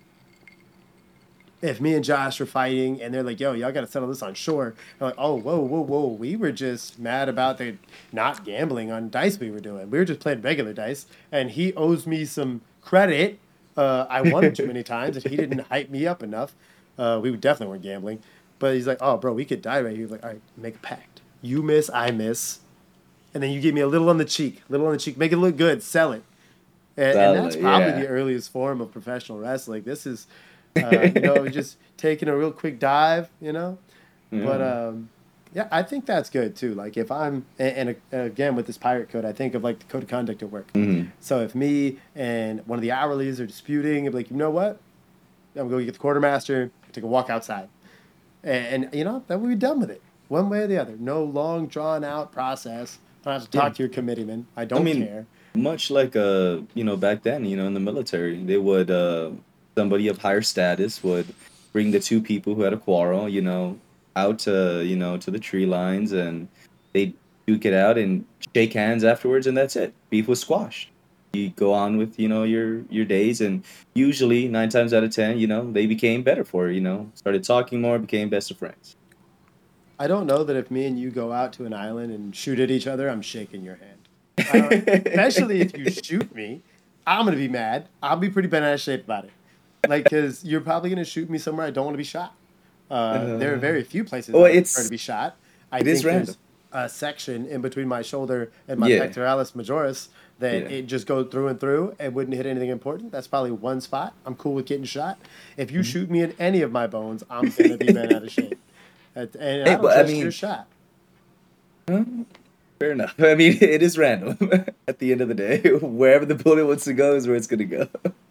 if me and Josh are fighting and they're like, yo, y'all got to settle this on shore. I'm like, oh, whoa, whoa, whoa. We were just mad about the not gambling on dice we were doing. We were just playing regular dice. And he owes me some credit. Uh, I won him too many times and he didn't hype me up enough. Uh, we definitely weren't gambling. But he's like, oh, bro, we could die right here. He's like, all right, make a pact. You miss, I miss. And then you give me a little on the cheek, little on the cheek. Make it look good. Sell it. And, Sell and that's it, probably yeah. the earliest form of professional wrestling. This is, uh, you know, just taking a real quick dive, you know. But Yeah. um, Yeah, I think that's good too. Like if I'm, and, and again with this pirate code, I think of like the code of conduct at work. Hmm. So if me and one of the hourlies are disputing, I'm like, you know what? I'm going to get the quartermaster, take a walk outside, and, and you know then we'll be done with it, one way or the other. No long drawn out process. I don't have to Yeah. talk to your committeeman. I I don't mean, care. much like uh, you know, back then, you know, in the military, they would uh somebody of higher status would bring the two people who had a quarrel, you know, out to, you know, to the tree lines and they duke it out and shake hands afterwards and that's it. Beef was squashed. You go on with, you know, your your days and usually nine times out of ten, you know, they became better for it, you know, started talking more, became best of friends. I don't know that if me and you go out to an island and shoot at each other, I'm shaking your hand. I don't, especially if you shoot me, I'm gonna be mad. I'll be pretty bent out of shape about it. Like, cause you're probably gonna shoot me somewhere I don't want to be shot. Uh, there are Uh, very few places oh, I would prefer to it's be shot. I it is think random. there's a section in between my shoulder and my Yeah, pectoralis majoris that yeah. it just goes through and through and wouldn't hit anything important. That's probably one spot. I'm cool with getting shot. If you Mhm. shoot me in any of my bones, I'm gonna be bent out of shape. And and Hey, I don't but I trust your mean, shot. huh? Fair enough. I mean, it is random at the end of the day. Wherever the bullet wants to go is where it's gonna go.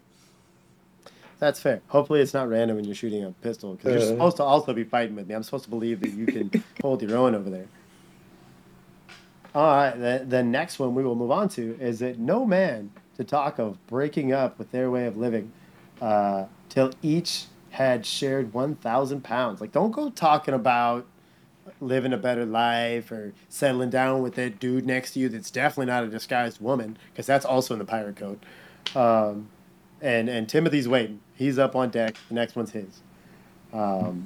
That's fair. Hopefully, it's not random when you're shooting a pistol because you're Uh, supposed to also be fighting with me. I'm supposed to believe that you can hold your own over there. All right, the, the next one we will move on to is that no man to talk of breaking up with their way of living uh, till each had shared one thousand pounds. Like, don't go talking about living a better life or settling down with that dude next to you that's definitely not a disguised woman because that's also in the pirate code. Um, and, and Timothy's waiting. He's up on deck. The next one's his. Um,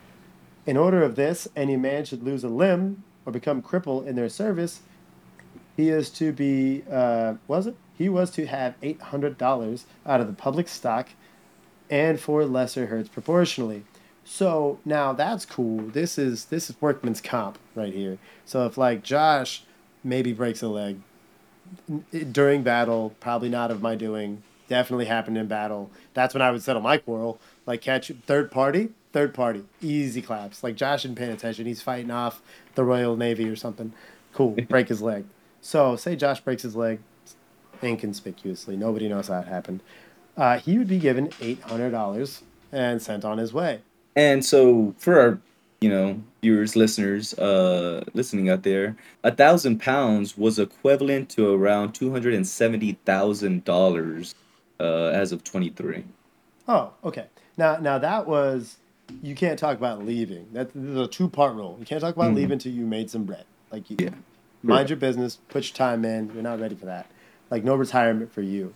in order of this, any man should lose a limb or become crippled in their service, he is to be, uh, was it? He was to have eight hundred dollars out of the public stock and for lesser hurts proportionally. So now that's cool. This is this is workman's comp right here. So if like Josh maybe breaks a leg during battle, probably not of my doing, definitely happened in battle. That's when I would settle my quarrel. Like catch third party, third party, easy claps. Like Josh isn't paying attention. He's fighting off the Royal Navy or something. Cool, break his leg. So say Josh breaks his leg inconspicuously. Nobody knows how it happened. Uh, he would be given eight hundred dollars and sent on his way. and so for our, you know, viewers, listeners, uh, listening out there, a thousand pounds was equivalent to around two hundred and seventy thousand dollars, uh, as of twenty three. Oh, okay. Now, now that was you can't talk about leaving. That this is a two part rule. You can't talk about Mm-hmm. leaving until you made some bread. Like you Yeah, mind correct. your business, put your time in. You're not ready for that. Like no retirement for you.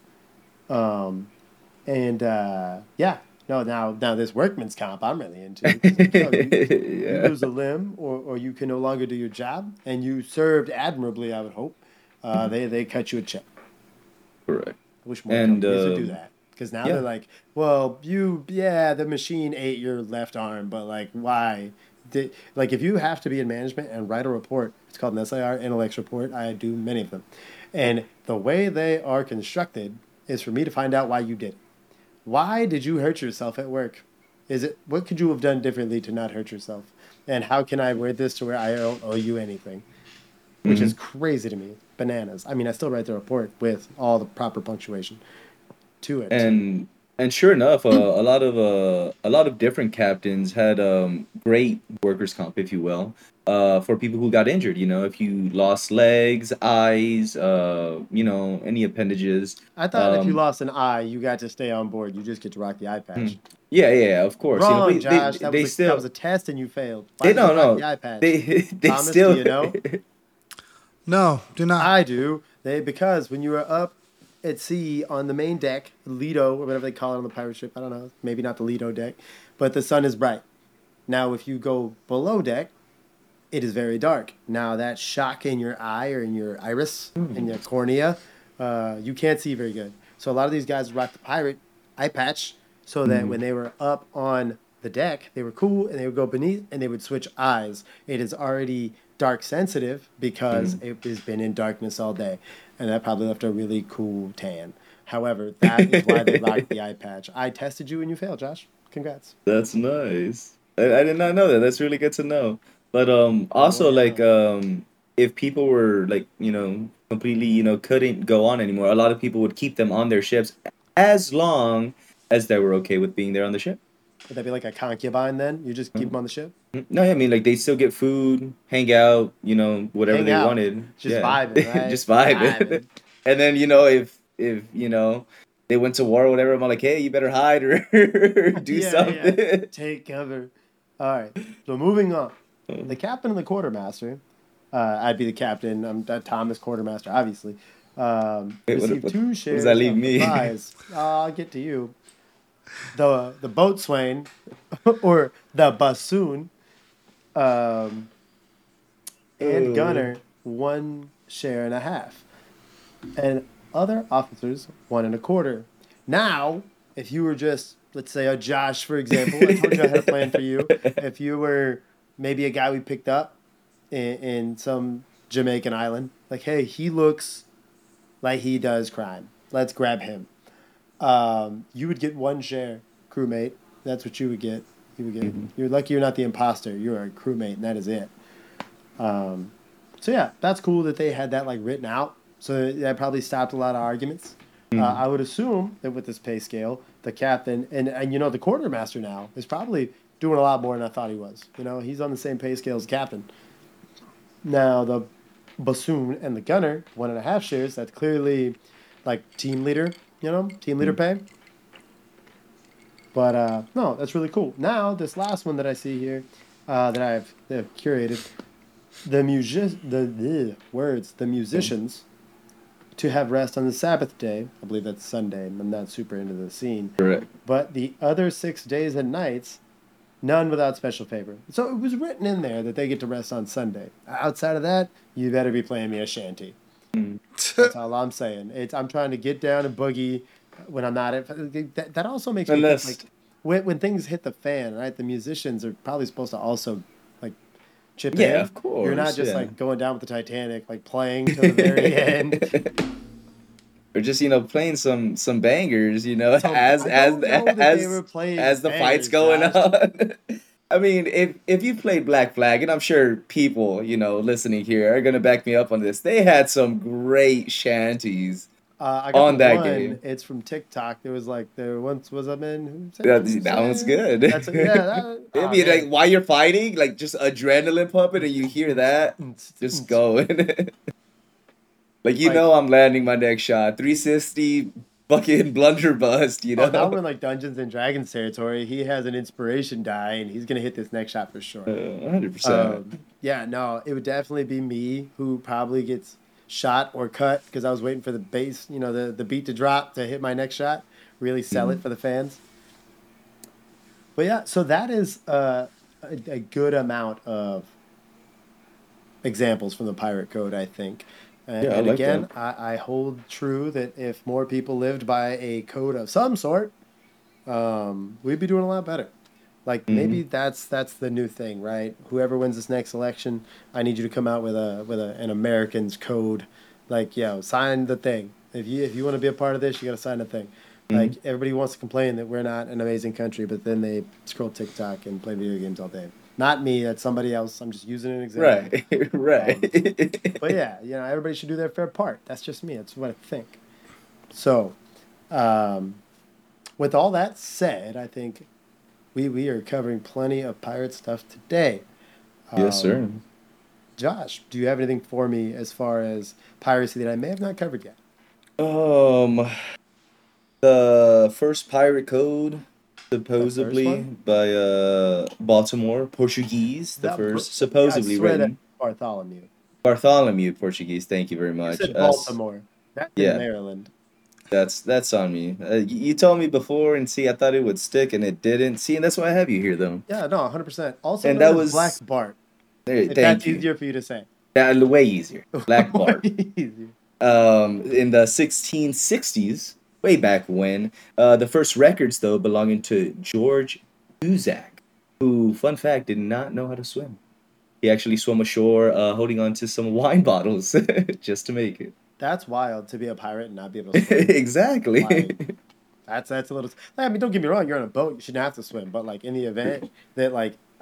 Um, and uh, yeah, no. Now, now this workman's comp I'm really into because like yo, you you Yeah, lose a limb or or you can no longer do your job, and you served admirably. I would hope. Uh, they they cut you a check. correct. I wish more And companies would do um, that because now they're yeah. like, well, you, yeah, the machine ate your left arm, but like, why? Did, like, if you have to be in management and write a report, it's called an S I R, intellects report. I do many of them. And the way they are constructed is for me to find out why you did it. Why did you hurt yourself at work? Is it, what could you have done differently to not hurt yourself? And how can I word this to where I don't owe you anything? Which is Mhm. crazy to me. Bananas. I mean, I still write the report with all the proper punctuation to it too. and and sure enough, uh, a lot of uh, a lot of different captains had um, great workers' comp, if you will, uh, for people who got injured. You know, if you lost legs, eyes, uh, you know, any appendages. I thought if you Um, lost an eye, you got to stay on board. You just get to rock the eye mm, patch. yeah, yeah, yeah, of course. You know, Wrong, but they Josh. they, That was they a that was still a test and you failed. Why they does it no rock the no eye patch? they they Thomas, do still you know? No, do not. I do. They because when you are up at sea on the main deck, Lido or whatever they call it on the pirate ship, I don't know, maybe not the Lido deck, but the sun is bright. Now, if you go below deck, it is very dark. Now that shock in your eye or in your iris, in your cornea, uh, you can't see very good. So a lot of these guys rock the pirate eye patch so that Mhm. when they were up on the deck, they were cool and they would go beneath and they would switch eyes. It is already dark sensitive because Mhm. it has been in darkness all day, and that probably left a really cool tan. However, that is why they rock the eye patch. I tested you and you failed, Josh. Congrats. That's nice. I, I did not know that. That's really good to know. But um, Oh also like yeah. um, if people were like you know completely you know couldn't go on anymore, a lot of people would keep them on their ships as long as they were okay with being there on the ship. Would that be like a concubine then? You just keep Mhm. them on the ship? No, I mean like they still get food, hang out, you know, whatever Hang they out. wanted. Just Yeah, vibing, right? just vibe. Vibing. And then you know if if you know they went to war or whatever, I'm like, hey, you better hide or do Yeah, yeah. something. Take cover. All right. So moving on. The captain and the quartermaster. Uh, I'd be the captain. I'm uh, Thomas quartermaster, obviously. Um, Wait, what, receive what, two what does that shares leave of the me? prize. Uh, I'll get to you. The the boatswain or the bassoon um, and Uh, gunner one share and a half, and other officers one and a quarter. Now, if you were just, let's say, a Josh, for example, I told you I had a plan for you. If you were maybe a guy we picked up in, in some Jamaican island, like, hey, he looks like he does crime. Let's grab him. Um, you would get one share, crewmate. That's what you would get. You would get. Mhm. You're lucky you're not the imposter. You're a crewmate, and that is it. Um, so yeah, that's cool that they had that like written out. So that probably stopped a lot of arguments. Uh, Mhm. I would assume that with this pay scale, the captain and and you know the quartermaster now is probably doing a lot more than I thought he was. You know, he's on the same pay scale as the captain. Now the bassoon and the gunner one and a half shares. That's clearly like team leader. You know, team leader Mhm. pay. But uh, no, that's really cool. Now this last one that I see here, uh, that I've, that I've curated, the music the, the words the musicians to have rest on the Sabbath day. I believe that's Sunday. I'm not super into the scene, Correct. but the other six days and nights, none without special favor. So it was written in there that they get to rest on Sunday. Outside of that, you better be playing me a shanty. Mhm. That's all I'm saying. It's I'm trying to get down and boogie when I'm not. That, that also makes me think Unless, like when when things hit the fan, right? The musicians are probably supposed to also like chip yeah, in. of You're not course, just yeah. like going down with the Titanic, like playing to the very end. Or just you know playing some some bangers, you know, So as I as don't know that they were as playing as the fight's bangers, going Josh. on. I mean, if if you played Black Flag, and I'm sure people you know listening here are gonna back me up on this, they had some great shanties Uh, I got the on that one. game. It's from TikTok. There was like there once was a man who said That, you that one's say good. that's a, yeah. That, I oh mean, like man. while you're fighting, like just adrenaline pumping, and you hear that, just going. Like you Like know, I'm landing my next shot. three sixty fucking blunderbuss, you oh, now know. we're in like Dungeons and Dragons territory. He has an inspiration die, and he's gonna hit this next shot for sure. Uh, one hundred percent. Um, yeah, no, it would definitely be me who probably gets shot or cut because I was waiting for the bass, you know, the the beat to drop to hit my next shot. Really sell it Mhm. for the fans. But yeah, so that is uh, a, a good amount of examples from the pirate code, I think. Uh, Yeah, I and like again, that. I, I hold true that if more people lived by a code of some sort, um, we'd be doing a lot better. Like Hmm. maybe that's that's the new thing, right? Whoever wins this next election, I need you to come out with a with a, an American's code. Like, yo, sign the thing. If you if you want to be a part of this, you got to sign the thing. Hmm. Like everybody wants to complain that we're not an amazing country, but then they scroll TikTok and play video games all day. Not me. That's somebody else. I'm just using an example. Right, Um, but right. yeah, you know, everybody should do their fair part. That's just me. That's what I think. So, um, with all that said, I think we we are covering plenty of pirate stuff today. Yes, Um, sir. Josh, do you have anything for me as far as piracy that I may have not covered yet? Um, the first pirate code, The first supposedly one, by uh Baltimore Portuguese. The that first, I supposedly swear that written Bartholomew. Bartholomew Portuguese. Thank you very You much. said Us, Baltimore. That's in yeah. Maryland. That's that's on me. Uh, y- you told me before, and see, I thought it would stick, and it didn't. See, and that's why I have you here, though. Yeah, no, one hundred percent. Also And known that as Black was Bart, there. if that's Thank you. easier for you to say. That way easier. Black Way Bart. easier. Um, in the sixteen sixties, way back when, uh, the first records though belonging to George Cusack, who, fun fact, did not know how to swim. He actually swam ashore, uh, holding on to some wine bottles just to make it. That's wild to be a pirate and not be able to swim. Exactly. Like that's that's a little. I mean, don't get me wrong. You're on a boat. You shouldn't have to swim. But like in the event that like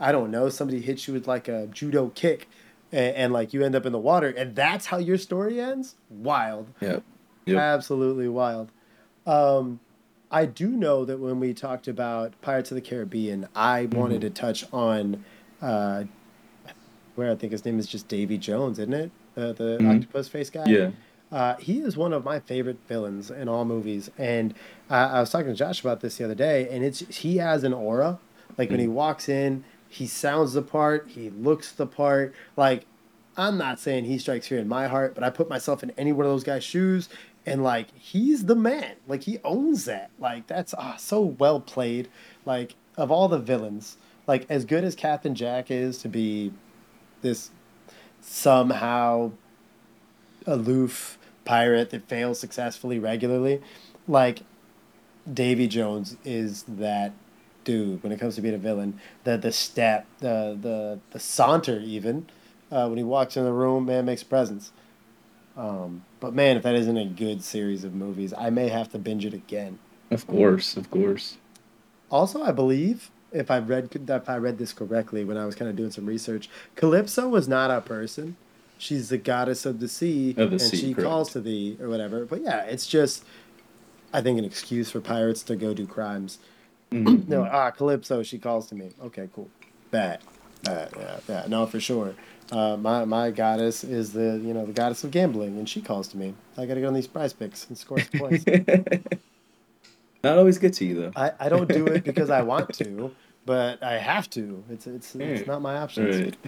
I don't know, somebody hits you with like a judo kick, and, and like you end up in the water, and that's how your story ends. Wild, Yep. Yep. absolutely wild. Um, I do know that when we talked about Pirates of the Caribbean, I wanted Hmm. to touch on uh, where I think his name is just Davy Jones, isn't it? The the Hmm. octopus face guy. Yeah. Uh, he is one of my favorite villains in all movies, and uh, I was talking to Josh about this the other day, and it's he has an aura. Like when he Mhm. walks in, he sounds the part, he looks the part. Like I'm not saying he strikes fear in my heart, but I put myself in any one of those guys' shoes, and like he's the man. Like he owns that. Like that's ah, so well played. Like of all the villains, like as good as Captain Jack is to be this somehow aloof pirate that fails successfully regularly, like Davy Jones is that dude when it comes to being a villain. The the step, the the the saunter even uh, when he walks in the room, man makes a presence. Um, but man, if that isn't a good series of movies, I may have to binge it again. Of course. Of course. Also, I believe if I read if I read this correctly when I was kind of doing some research, Calypso was not a person. She's the goddess of the sea, Of the and sea, she calls correct. to thee or whatever. But yeah, it's just I think an excuse for pirates to go do crimes. No, Hmm. ah, Calypso, she calls to me. Okay, cool. Bad, bad, yeah, yeah. No, for sure. Uh, my my goddess is the you know the goddess of gambling, and she calls to me. I got to get on these prize picks and score some points. Not always good to you I, I don't do it because though. I want to, but I have to. It's it's Yeah. it's not my options. Right.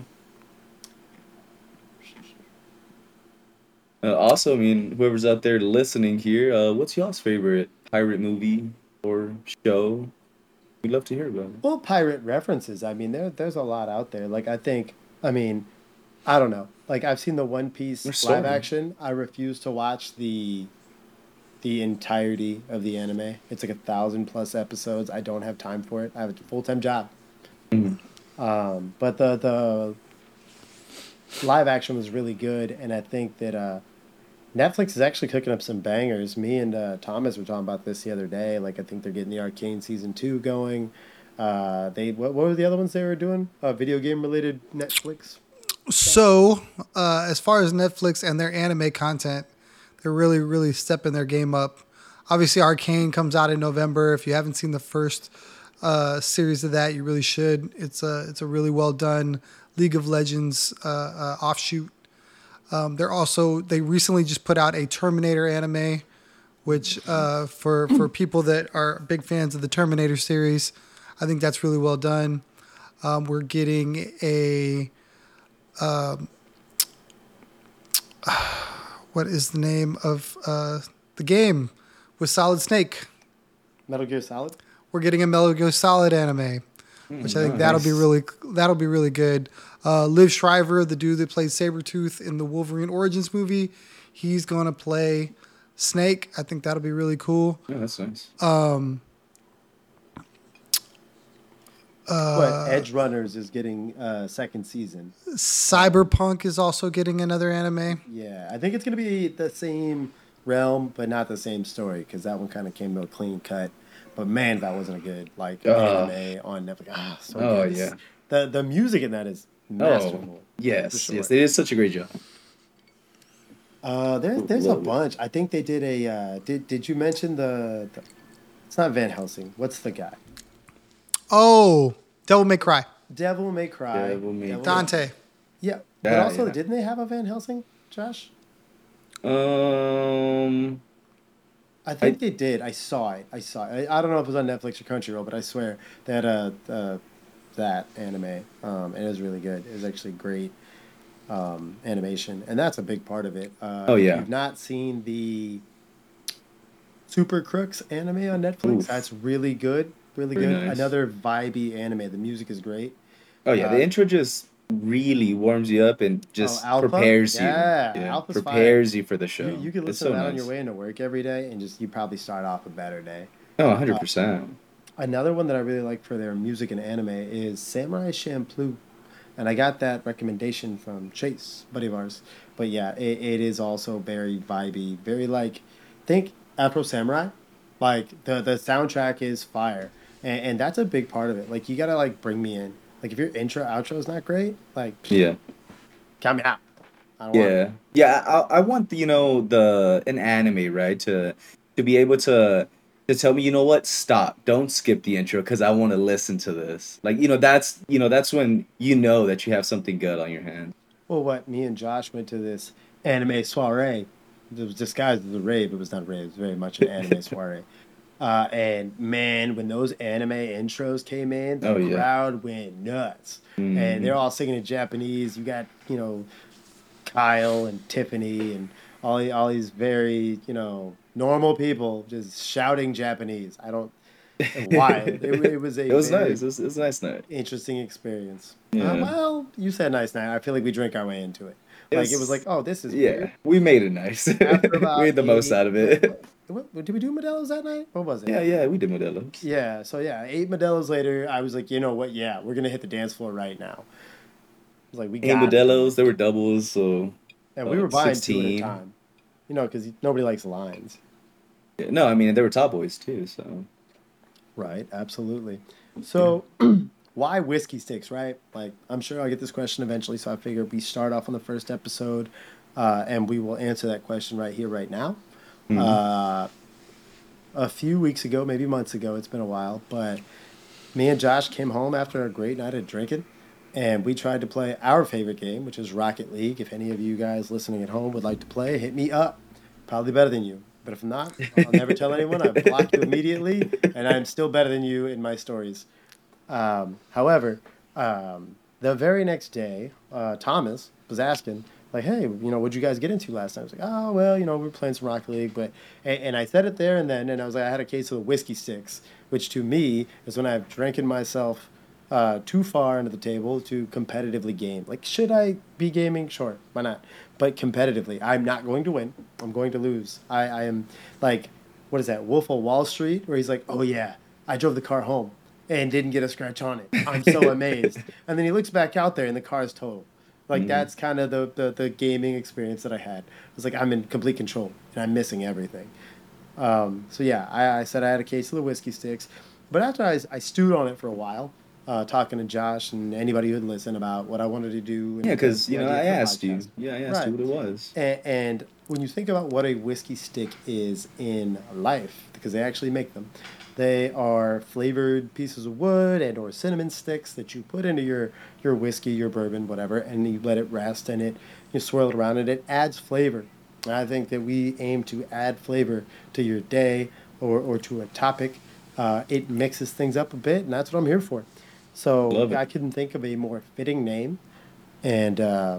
Uh, also, I mean, whoever's out there listening here, uh, what's y'all's favorite pirate movie or show? We'd love to hear about it. Well, pirate references. I mean, there there's a lot out there. Like I think, I mean, I don't know. Like I've seen the One Piece There's so live many. action. I refuse to watch the the entirety of the anime. It's like a thousand plus episodes. I don't have time for it. I have a full time job. Mhm. Um, but the the live action was really good, and I think that uh, Netflix is actually cooking up some bangers. Me and uh, Thomas were talking about this the other day. Like I think they're getting the Arcane season two going. Uh, they what, what were the other ones they were doing? Uh, video game related Netflix stuff. So, uh, as far as Netflix and their anime content, they're really, really stepping their game up. Obviously, Arcane comes out in November. If you haven't seen the first uh, series of that, you really should. It's a it's a really well done League of Legends uh, uh, offshoot. Um, they're also they recently just put out a Terminator anime, which uh, for for people that are big fans of the Terminator series, I think that's really well done. Um, we're getting a what is the name of uh, the game with Solid Snake? Metal Gear Solid. We're getting a Metal Gear Solid anime, which Mm, I think that'll be nice. really that'll be really good. Uh, Liv Shriver, the dude that played Sabretooth in the Wolverine Origins movie, he's gonna play Snake. I think that'll be really cool. Yeah, that's nice. What Edge Runners is getting uh, second season. Um, Cyberpunk is also getting another anime. yeah, I think it's gonna be the same realm, but not the same story because that one kind of came to a clean cut. But man, that wasn't a good like Uh, anime on Netflix. Ah, so oh good. This, yeah. the the music in that is Oh masterful for yes, yes. sure. They did such a great job. Uh, there's there's a Love it. bunch. I think they did a. Uh, did did you mention the, the? It's not Van Helsing. What's the guy? Oh, Devil May Cry. Devil May Cry. Devil May Devil May. Cry. Dante. Yeah, but Ah, also yeah. didn't they have a Van Helsing, Josh? Um, I I think they did. I saw it. I saw it. I, I don't know if it was on Netflix or Crunchyroll, but I swear they had a uh, that anime, um, and it was really good. It was actually great um, animation, and that's a big part of it. Uh, oh if yeah. you've not seen the Super Crooks anime on Netflix, Oof, that's really good. Really very good. nice. Another vibey anime. The music is great. Oh yeah, the Uh, intro just really warms you up and oh, just Alpha. prepares you. Yeah, Yeah, Alpha's fire. prepares you for the You show. you could It's listen to so that on your nice. way into work every day, and just you probably start off a better day. Oh, Uh, one hundred percent. Another one that I really like for their music and anime is Samurai Champloo. And I got that recommendation from Chase, buddy of ours. But yeah, it, it is also very vibey, very like, think Afro Samurai. Like the the soundtrack is fire, and, and that's a big part of it. Like you gotta like bring me in. Like if your intro outro is not great, like Yeah. count me out. I don't want Yeah, it. yeah. I I want the, you know the an anime, right, to to be able to to tell me, you know what, stop, don't skip the intro because I want to listen to this. Like, you know that's you know that's when you know that you have something good on your hands. Well, what me and Josh went to this anime soiree. It was disguised as a rave. It was not a rave. It was very much an anime soiree. Uh, and man, when those anime intros came in, the Oh yeah. crowd went nuts. And they're Hmm. all singing in Japanese. You got, you know, Kyle and Tiffany and all the, all these very, you know, normal people just shouting Japanese. I don't why. It, it was a It was nice. very It was, it was a nice night. interesting experience. Uh, Yeah. well, you said nice night. I feel like we drank our way into it. It Like it was like, was oh, this is weird. yeah. We made it nice. After We about made the most eight, out of what, it. what, what, what- did we do Modelo's that night? What was it? Yeah, yeah. We did Modelo's. Yeah, so yeah, eight Modelo's later, I was like, you know what? Yeah, we're gonna hit the dance floor right now. I was like, we Eight gotta do Modelo's. it, There were doubles, so and we uh, were buying two at a sixteen. time. You know, because nobody likes lines. Yeah, no, I mean there were top boys too. So Right, absolutely. yeah. So, why whiskey sticks, right? Like, I'm sure I'll get this question eventually, so I figured we start off on the first episode, uh, and we will answer that question right here, right now. Hmm. Uh, a few weeks ago, maybe months ago, it's been a while, but me and Josh came home after a great night of drinking, and we tried to play our favorite game, which is Rocket League. If any of you guys listening at home would like to play, hit me up. Probably better than you. But if not, I'll never tell anyone. I block you immediately, and I'm still better than you in my stories. Um, however, um, the very next day, uh, Thomas was asking, like, "Hey, you know, what'd you guys get into last night?" I was like, "Oh, well, you know, we were playing some Rocket League," but and, and I said it there and then, and I was like, I had a case of the whiskey sticks, which to me is when I've drinking myself uh, too far into the table to competitively game. Like, should I be gaming? Sure, why not? But competitively, I'm not going to win. I'm going to lose. I, I am like, what is that? Wolf of Wall Street, where he's like, "Oh yeah, I drove the car home and didn't get a scratch on it. I'm so amazed." And then he looks back out there and the car's total. Like Hmm. that's kind of the, the the gaming experience that I had. It was like I'm in complete control and I'm missing everything. Um, so yeah, I, I said I had a case of the whiskey sticks, but after I, I stewed on it for a while, uh, talking to Josh and anybody who'd listen about what I wanted to do Yeah, and the, because the you know idea I for the asked you. podcast. Yeah, I asked you Right. what it was. And, and when you think about what a whiskey stick is in life, because they actually make them, they are flavored pieces of wood and or cinnamon sticks that you put into your, your whiskey, your bourbon, whatever, and you let it rest and it you swirl it around and it adds flavor. And I think that we aim to add flavor to your day or, or to a topic. Uh, it mixes things up a bit, and that's what I'm here for. So Love it. I couldn't think of a more fitting name, and uh,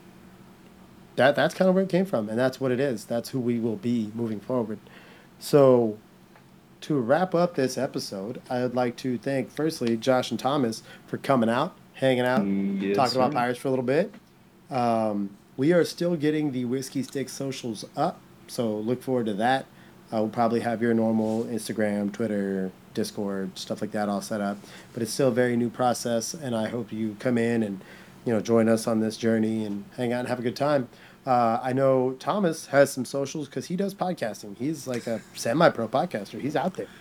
that that's kind of where it came from, and that's what it is. That's who we will be moving forward. So to wrap up this episode, I would like to thank firstly Josh and Thomas for coming out, hanging out, Mm, yes, talking about sir. Pirates for a little bit. Um, we are still getting the Whiskey Stick socials up, so look forward to that. Uh, we'll probably have your normal Instagram, Twitter, Discord, stuff like that all set up. But it's still a very new process, and I hope you come in and you know join us on this journey and hang out and have a good time. Uh, I know Thomas has some socials because he does podcasting. He's like a semi-pro podcaster. He's out there.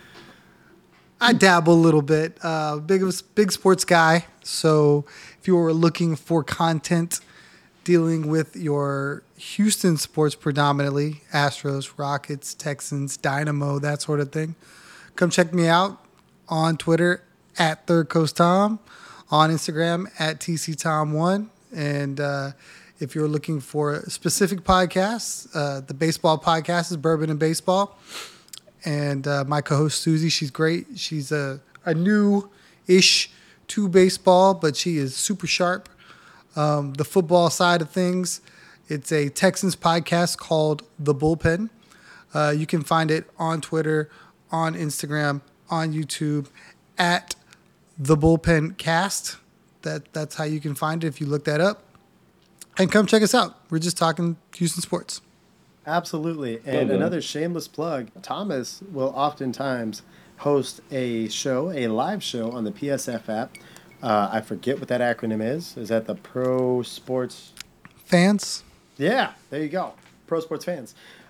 I dabble a little bit. Uh, big of a big sports guy. So if you were looking for content dealing with your Houston sports predominantly, Astros, Rockets, Texans, Dynamo, that sort of thing, come check me out on Twitter at Third Coast Tom, on Instagram at T C Tom one. And uh, if you're looking for specific podcasts, uh, the baseball podcast is Bourbon and Baseball. And uh, my co-host Susie, she's great. She's a, a new-ish to baseball, but she is super sharp. Um, the football side of things, it's a Texans podcast called The Bullpen. Uh, you can find it on Twitter, on Instagram, on YouTube at The Bullpen Cast. That that's how you can find it if you look that up. And come check us out. We're just talking Houston sports. Absolutely. Love And that. another shameless plug, Thomas will oftentimes host a show, a live show on the P S F app. Uh, I forget what that acronym is. Is that the Pro Sports? Fans, Yeah, there you go. Pro Sports Fans.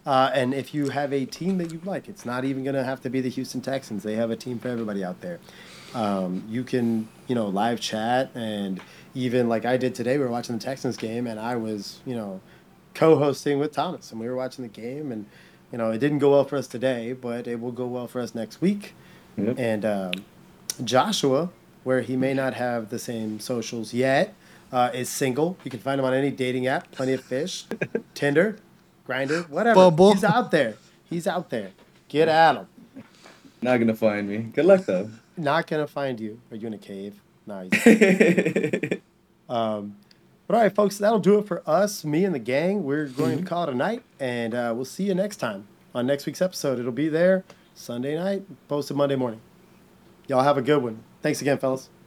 Uh, and if you have a team that you like, it's not even going to have to be the Houston Texans. They have a team for everybody out there. Um, you can, you know, live chat, and even like I did today, we were watching the Texans game, and I was, you know, co-hosting with Thomas, and we were watching the game, and you know, it didn't go well for us today, but it will go well for us next week. Yep. And um, Joshua, where he may not have the same socials yet, uh, is single. You can find him on any dating app, Plenty of Fish, Tinder, Grindr, whatever. Bumble. He's out there. He's out there. Get at him. Not gonna find me. Good luck though. Not gonna find you. Are you in a cave? No. He's um, but all right, folks, that'll do it for us, me and the gang. We're going to call it a night, and uh, we'll see you next time on next week's episode. It'll be there Sunday night, posted Monday morning. Y'all have a good one. Thanks again, fellas.